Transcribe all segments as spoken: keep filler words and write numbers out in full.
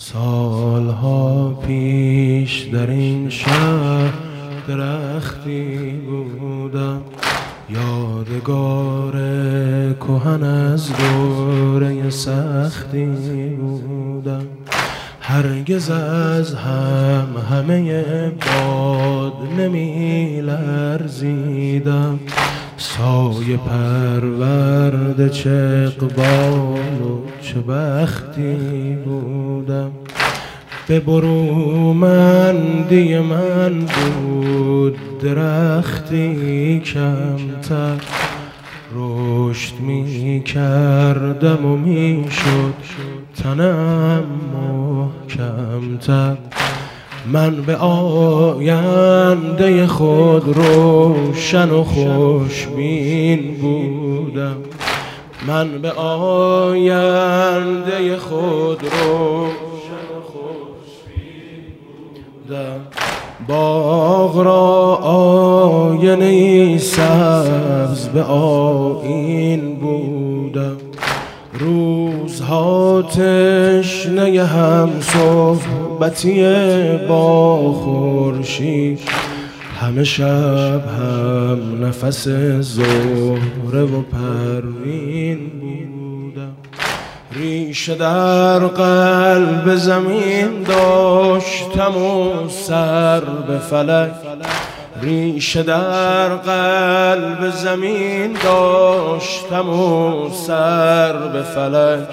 سالها پیش در این شهر درختی بودم، یادگار کهن از دوره سختی بودم. هرگز از هم همه باد نمی لرزیدم، سایه پرورد چه اقبال و چه بختی بودم. به برومندی من بود درختی کمتر، رشد می کردم و می شد تنم محکمتر. من به آینده خود روشن و خوشبین بودم، من به آینده خود روشن و خوشبین بودم. باغ را آینه سبز به آیین بودم، روزها تشنه هم صحبتی با خورشید، همه شب هم نفس زهره و پروین بودم. ریشه در قلب زمین داشتم و سر به فلک، ریشه در قلب زمین داشتم و سر به فلک.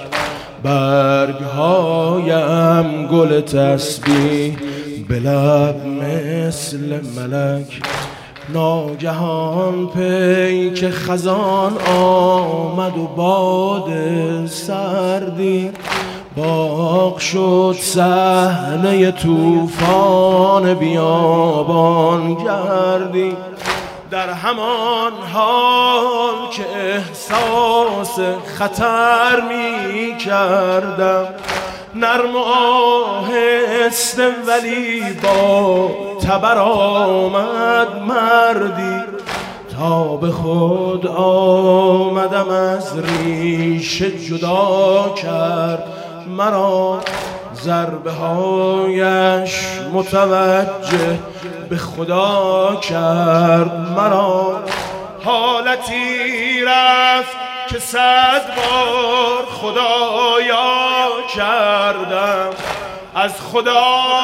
برگهایم گل تسبیح به لب مثل ملک. ناگهان پیک خزان آمد و باد سردی، باغ شد صحنه طوفان بیابان گردی. در همان حال که احساس خطر می کردم، نرم و آهسته ولی با تبر آمد مردی، تا به خود آمدم از ریشه جدا کرد مرا. ضربه هایش متوجه به خدا کرد مرا. حالتی رفت که صد بار خدایا کردم، از خدا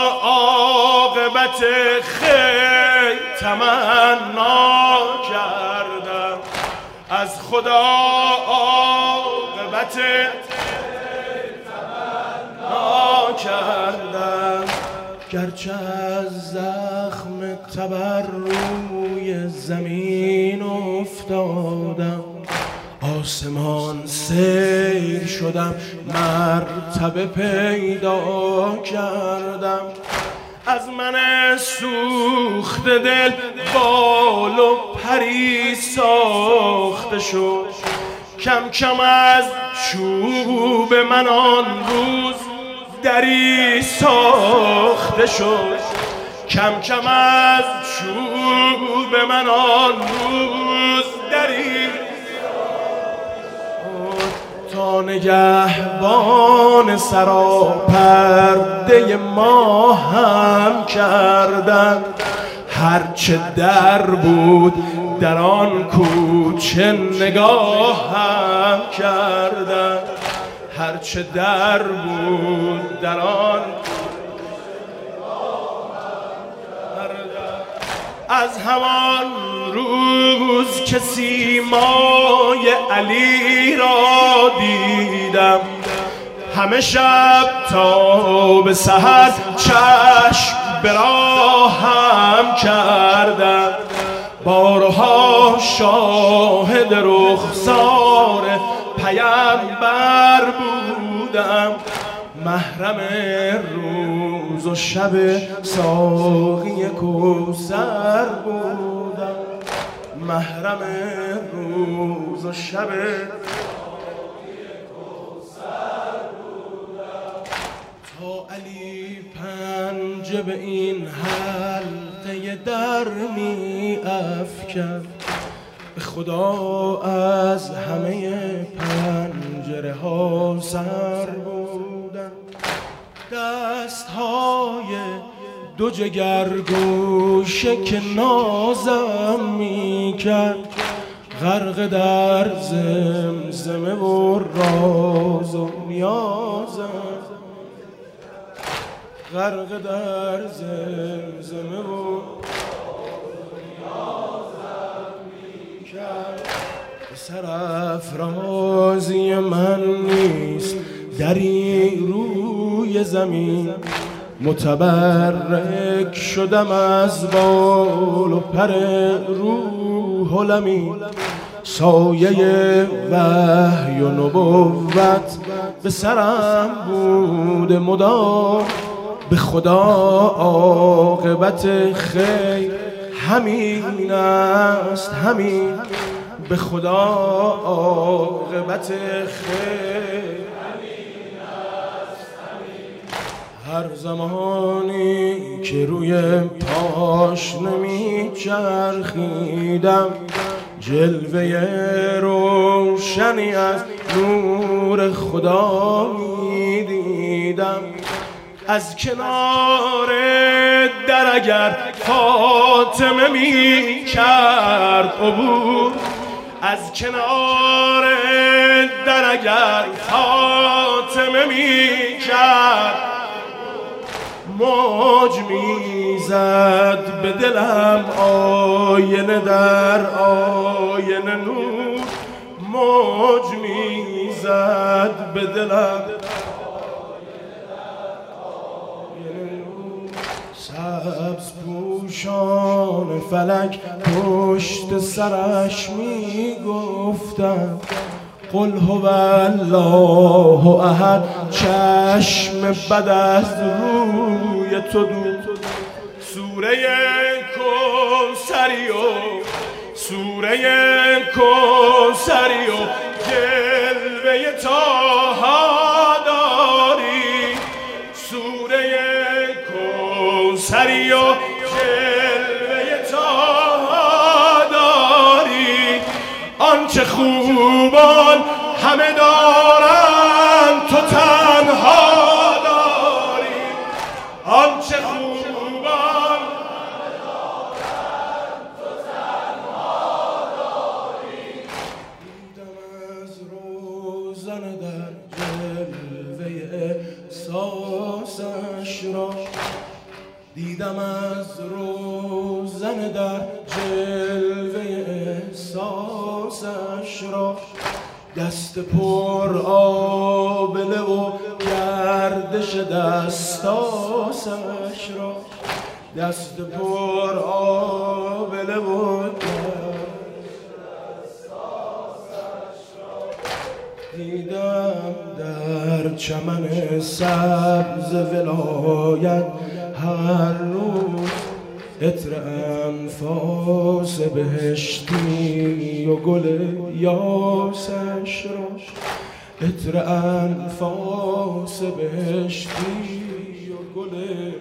عاقبت خیر تمنا کردم، از خدا عاقبت کردم. گرچه از زخم تبر روی زمین افتادم، آسمان سیر شدم، مرتبه پیدا کردم. از من سوخت دل بال و پری ساخته شد، کم کم از چوب من آن روز دری ساخته شد، کم کم از چوب من آن روز دری تا نگهبان سراپرده ما هم کردند. هرچه در بود در آن کوچه نگاه هم کردند، هرچه در بود در آن از همان روز که سیمای علی را دیدم، همه شب تا به سحر چشم به راهم کردم. بارها شاهد رخسار پیامبر بودم، محرم روز و شب ساقی کوثر بودم، محرم روز و شب ساقی کوثر بودم. تا علی پنجه به این حلقه در می افکند، به خدا از همه پنجره ها سر بودم. دستهای دو جگرگوشه که نازم میکرد، غرق در زمزمه و راز و نیازم، غرق در زمزمه و نیازم میکرد. سرافرازی من نیست دری روی زمین، متبرک شدم از بال و پر روح و لمین. سایه وحی و نبوت به سرم بود مدام، به خدا عاقبت خیر همین است همین، به خدا عاقبت خیر همین است همین. هر زمانی که روی پاش نمی چرخیدم، جلوه روشنی از نور خدا می دیدم. از کنار در اگر فاطمه می کرد عبور، از کنار در اگر فاطمه می کرد، موج میزد به دلم آینه در آینه نور، موج میزد به دلم سبز پوشان فلک پشت سرش می گفتم، قل هو الله احد، چشم بد از روی تو دور. سوره کوثری و سوره کوثری و جلوه طاها داری، سوره کوثری و جلوه طاها داری. آنچه خوبان همه دارن تو تنها داری، آنچه خوبان همه دارن تو تنها داری. دیدم از روزن در جلوه احساسش را، دیدم از روزن در جلوه احساسش را، دست پر آبله و گردش دستاسش را، دست پر آبله و گردش دستاسش را. دیدم در چمن سبز ولایت هر روز عطر انفاس بهشتی و گل یاسش را، عطر انفاس بهشتی و گل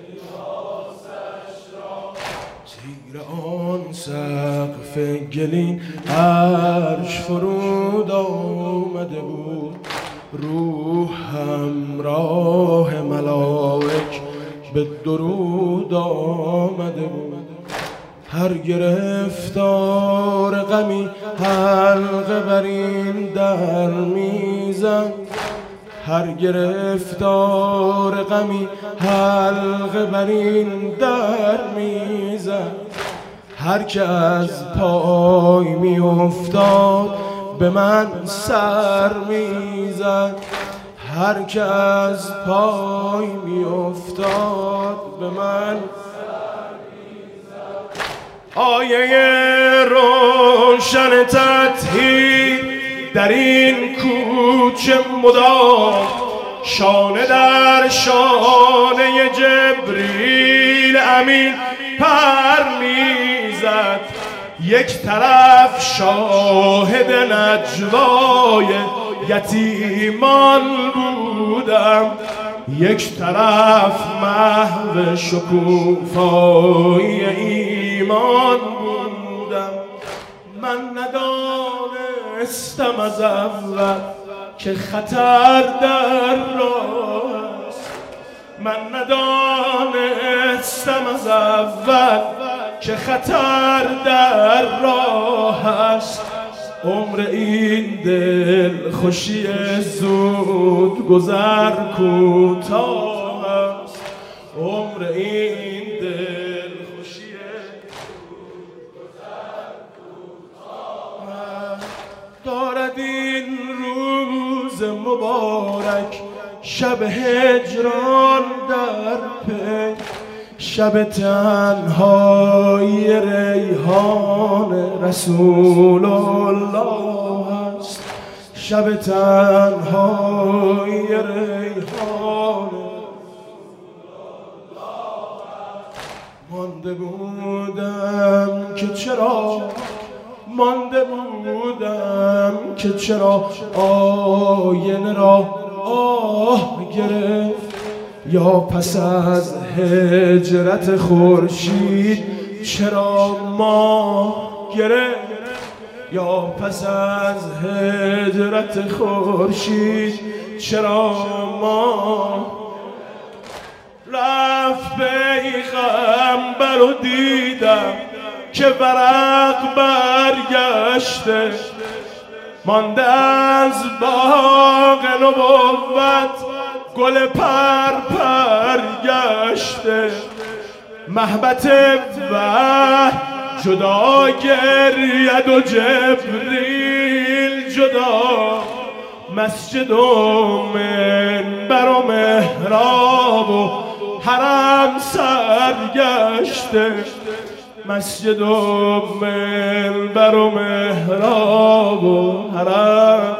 یاسش را. زیر آن سقف گلین عرش فرود آمده بود، روح همراه ملائک به درود آمده بود. هر گرفتار غمی حلقه بر این در میزد، هر گرفتار غمی حلقه بر این در میزد. هر که از پای می افتاد به من سر میزد، هر که از پای می افتاد به من سر میزد. آیه روشن تطهیر در این کوچه مدام، شانه در شانه جبریل امین پر میزد. یک طرف شاهد نجوای یتیمان بودم، یک طرف محو شکوفای ایمان بودم. من ندانستم از اول که خطر در راه است، من ندانستم از اول که خطر در راه است. عمر این دل خوشی زود گذر کوتاه است. عمر این دل خوشی زود گذر کوتاه است. دارد این روز مبارک شب هجران در پی، شب تنهای ریحان رسول الله است. شب تنهای ریحان مانده بودم که چرا مانده بودم که چرا آینه را آه گرفت، یا پس از هجرت خورشید چرا ما گرفت، یا پس از هجرت خورشید چرا ما رفت. پیغمبر رو دیدم که ورق برگشته، مانده از باغ نبوت گل پر پر گشته. مهبت وحی جدا گرید و جبریل جدا، مسجد و منبر و محراب و حرم سرگشته. مسجد و منبر و محراب و حرم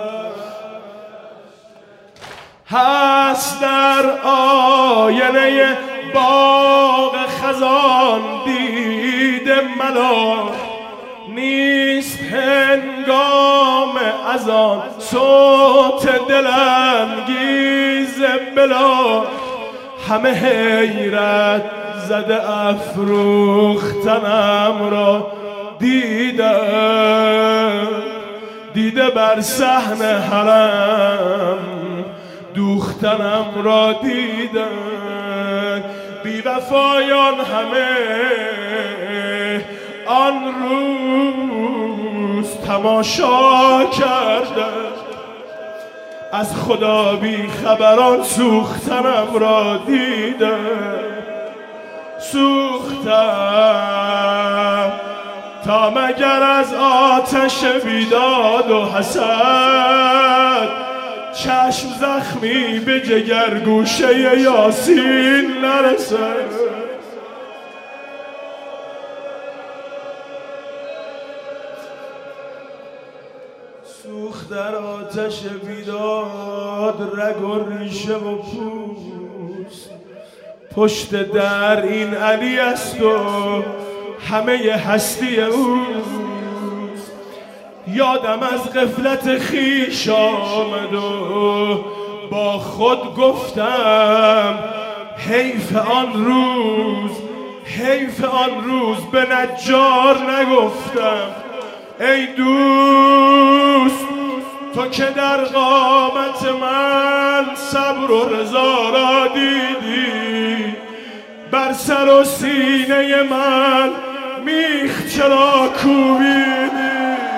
هست در آینه باغ خزان دید ملال. نیست هنگام اذان صوت دلانگیز بلال. همه حیرت زده افروختنم را دیدم، دیده بر صحن حرم دوختنم را دیدن. بی وفایان همه آن روز تماشا کردن، از خدا بی خبران سوختنم را دیدن. سوختم تا مگر از آتش بیداد و حسد چشم زخمی به جگر گوشه یاسین نرسد. سوخت در آتش بیداد رگ و ریشه و پوست، پشت در این علی است و همه هستی اوست. یادم از غفلت خویش آمد و با خود گفتم حیف آن روز، حیف آن روز به نجار نگفتم. ای دوست تو که در قامت من صبر و رضا را دیدی، بر سر و سینه من میخ چرا کوبیدی؟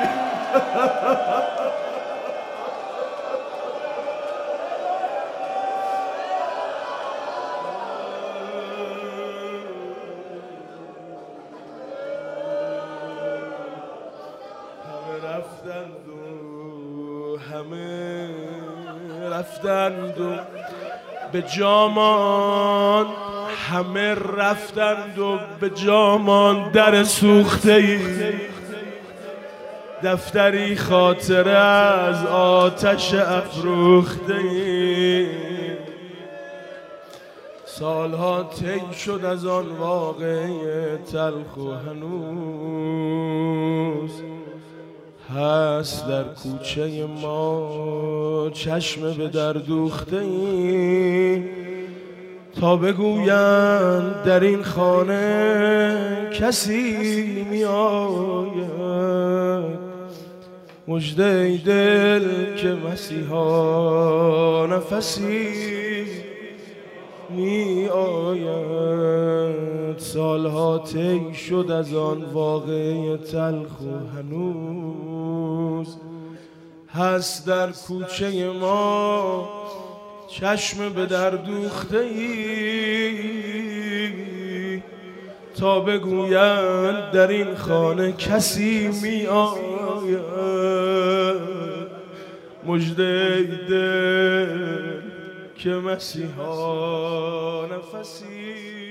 همه رفتند و به جامان، همه رفتند و به جامان در سوخته ای، دفتری خاطره از آتش افروخته ای. سالها طی شد از آن واقعه تلخ و هنوز هست در کوچه ما چشم به در دوخته ای. تا بگویند در این خانه کسی می آید، مژده ای دل که مسیحا نفسی می آید. سالها طی شد از آن واقعه تلخ و هنوز هست در کوچه ما چشم به در دوخته ای تا بگویند در این خانه کسی می آید. مژده دل که مسیحا نفسی